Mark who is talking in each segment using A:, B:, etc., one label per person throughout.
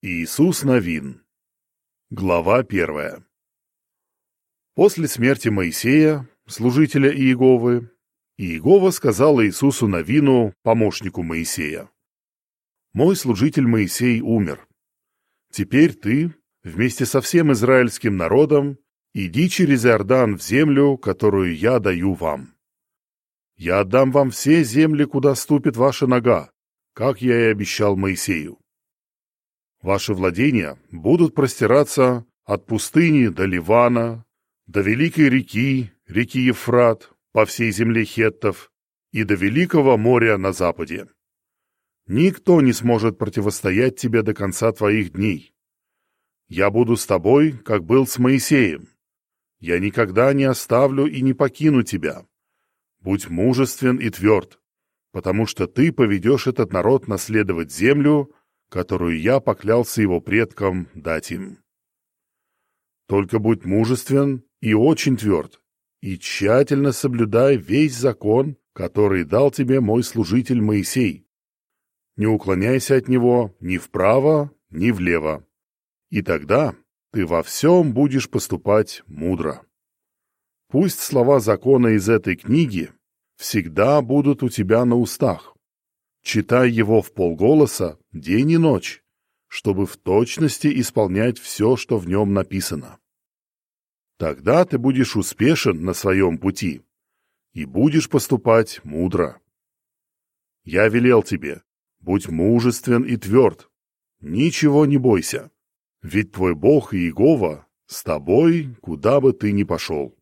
A: Иисус Навин. Глава 1. После смерти Моисея, служителя Иеговы, Иегова сказал Иисусу Навину, помощнику Моисея: «Мой служитель Моисей умер. Теперь ты, вместе со всем израильским народом, иди через Иордан в землю, которую я даю вам. Я отдам вам все земли, куда ступит ваша нога, как я и обещал Моисею. Ваши владения будут простираться от пустыни до Ливана, до великой реки, реки Ефрат, по всей земле хеттов, и до великого моря на западе. Никто не сможет противостоять тебе до конца твоих дней. Я буду с тобой, как был с Моисеем. Я никогда не оставлю и не покину тебя. Будь мужествен и тверд, потому что ты поведешь этот народ наследовать землю, которую я поклялся его предкам дать им. Только будь мужествен и очень тверд, и тщательно соблюдай весь закон, который дал тебе мой служитель Моисей. Не уклоняйся от него ни вправо, ни влево, и тогда ты во всем будешь поступать мудро. Пусть слова закона из этой книги всегда будут у тебя на устах. Читай его вполголоса день и ночь, чтобы в точности исполнять все, что в нем написано. Тогда ты будешь успешен на своем пути и будешь поступать мудро. Я велел тебе: будь мужествен и тверд, ничего не бойся, ведь твой Бог Иегова с тобой, куда бы ты ни пошел».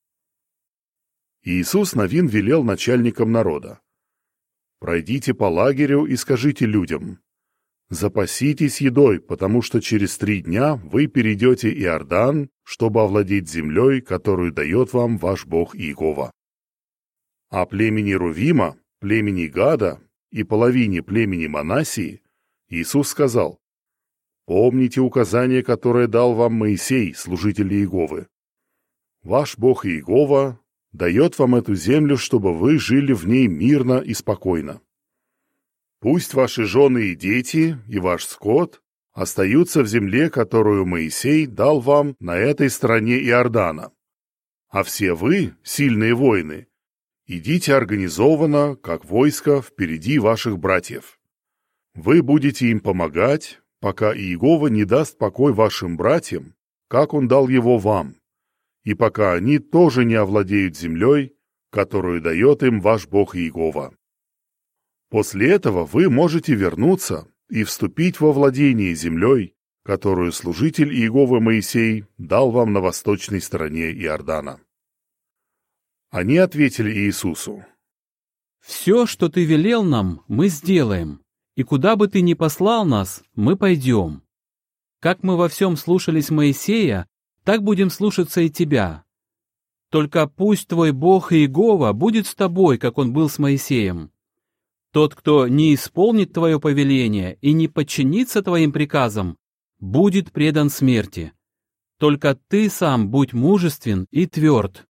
A: Иисус Навин велел начальникам народа: «Пройдите по лагерю и скажите людям: запаситесь едой, потому что через 3 дня вы перейдете Иордан, чтобы овладеть землей, которую дает вам ваш Бог Иегова. А племени Рувима, племени Гада и половине племени Манассии Иисус сказал: помните указание, которое дал вам Моисей, служитель Иеговы. Ваш Бог Иегова дает вам эту землю, чтобы вы жили в ней мирно и спокойно. Пусть ваши жены и дети, и ваш скот остаются в земле, которую Моисей дал вам на этой стороне Иордана. А все вы, сильные воины, идите организованно, как войско, впереди ваших братьев. Вы будете им помогать, пока Иегова не даст покой вашим братьям, как он дал его вам, и пока они тоже не овладеют землей, которую дает им ваш Бог Иегова. После этого вы можете вернуться и вступить во владение землей, которую служитель Иеговы Моисей дал вам на восточной стороне Иордана». Они ответили Иисусу:
B: «Все, что ты велел нам, мы сделаем, и куда бы ты ни послал нас, мы пойдем. Как мы во всем слушались Моисея, так будем слушаться и тебя. Только пусть твой Бог Иегова будет с тобой, как он был с Моисеем. Тот, кто не исполнит твое повеление и не подчинится твоим приказам, будет предан смерти. Только ты сам будь мужествен и тверд».